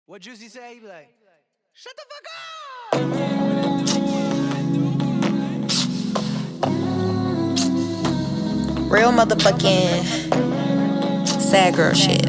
What Juicy say? He be like, shut the fuck up! Real motherfucking sad girl shit.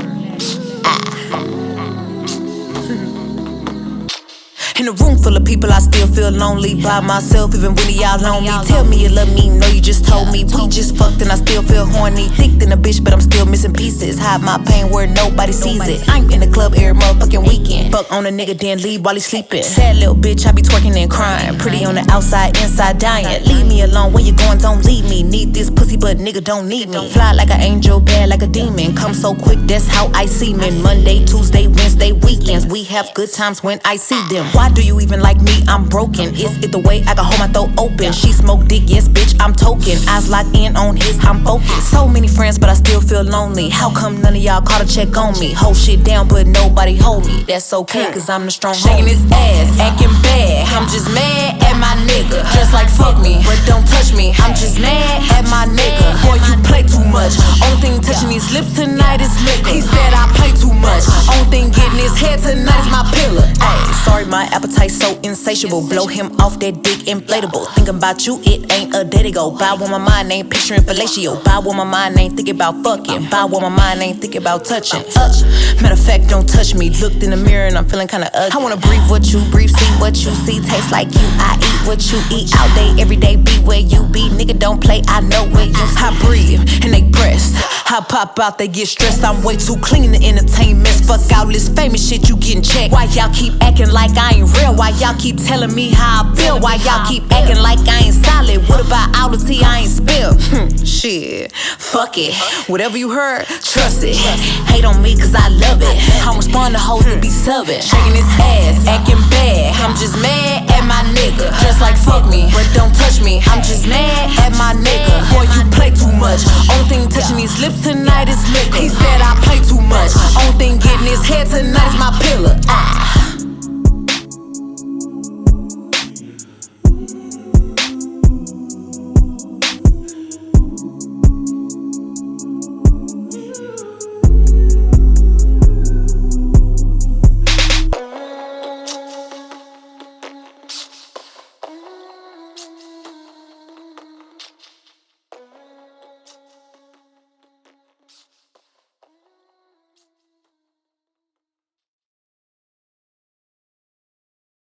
In a room full of people, I still feel lonely by myself, even when y'all on me. Tell me you love me, no, you just told me. We just fucked and I still feel horny. Thick than a bitch, but I'm still missing pieces. Hide my pain where nobody sees it. I'm in the club every motherfucking weekend. Fuck on a nigga, then leave while he sleeping. Sad little bitch, I be twerking and crying. Pretty on the outside, inside dying. Leave me alone, where you going, don't leave me. Need this pussy, but nigga don't need me. Fly like an angel, bad like a demon. Come so quick, that's how I see men. Monday, Tuesday, Wednesday, weekends. We have good times when I see them. Why do you even like me? I'm broken. Is it the way I can hold my throat open? She smoke dick, yes bitch, I'm token. Eyes locked in on his, I'm focused. So many friends, but I still feel lonely. How come none of y'all call to check on me? Hold shit down, but nobody hold me. That's okay, cause I'm the strong shaking his ass, acting bad. I'm just mad at my nigga. Just like fuck me, but don't touch me. I'm just mad at my nigga. Boy, you play too much. Only thing touching these lips tonight is liquor. He said I play too much. Only thing getting his head tonight is my pillar. Ay, sorry, my appetite so insatiable. Blow him off that dick inflatable. Thinking about you, it ain't a day to go. Buy when my mind ain't picturing fellatio. Buy when my mind ain't thinking about fucking. Buy when my mind ain't thinking about touching. Matter of fact, don't touch me. Looked in the mirror and I'm feeling kinda ugly. I wanna breathe what you breathe, see what you see. Taste like you, I eat what you eat. All day, every day, be where you be. Nigga, don't play, I know where you. I breathe and they breast. I pop out, they get stressed. I'm way too clean to entertain mess. Fuck all this famous shit, you getting checked. Why y'all keep acting like I ain't real? Why y'all keep telling me how I feel? Why y'all keep acting like I ain't solid? What about all the tea I ain't spilled? Shit, fuck it. Whatever you heard, trust it. Hate on me cause I love it. I respond to hoes that be subbing. Shaking his ass, acting bad. I'm just mad at my nigga. Just like fuck me, but don't touch me. I'm just mad at my nigga. Boy, you play too much. Only thing touching these lips tonight is liquor. He said I play too much. Only thing getting his head tonight is my pillar.